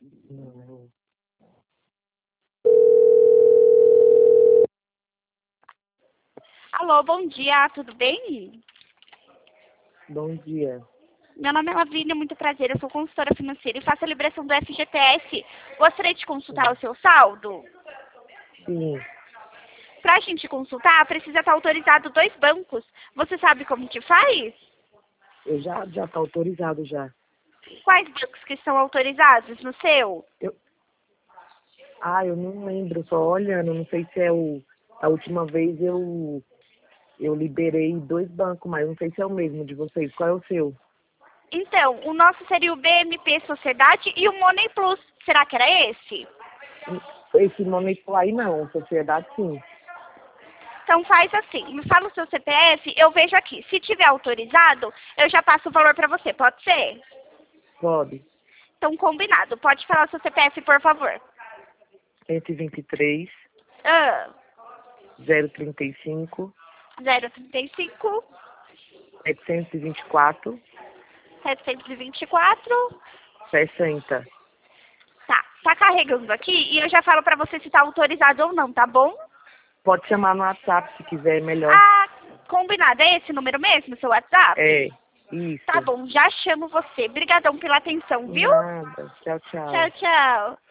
Não. Alô, bom dia, tudo bem? Bom dia. Meu nome é Lavínia, muito prazer, eu sou consultora financeira e faço a liberação do FGTS. Gostaria de consultar o seu saldo? Sim, Para a gente consultar, precisa estar autorizado 2 bancos. Você sabe como que faz? eu já tá autorizado já. Quais bancos que estão autorizados no seu? Eu não lembro, só olhando, não sei se é a última vez eu liberei 2 bancos, mas não sei se é o mesmo de vocês. Qual é o seu? Então, o nosso seria o BMP Sociedade e o Money Plus. Será que era esse? Esse nome aí não, sociedade sim. Então faz assim, me fala o seu CPF, eu vejo aqui. Se tiver autorizado, eu já passo o valor para você, pode ser? Pode. Então combinado. Pode falar o seu CPF, por favor. 123 Ah, 035 035 724 724. 60. Tá carregando aqui e eu já falo pra você se tá autorizado ou não, tá bom? Pode chamar no WhatsApp se quiser, é melhor. Ah, combinado. É esse número mesmo, seu WhatsApp? É, isso. Tá bom, já chamo você. Obrigadão pela atenção, viu? Nada. Tchau, tchau. Tchau, tchau.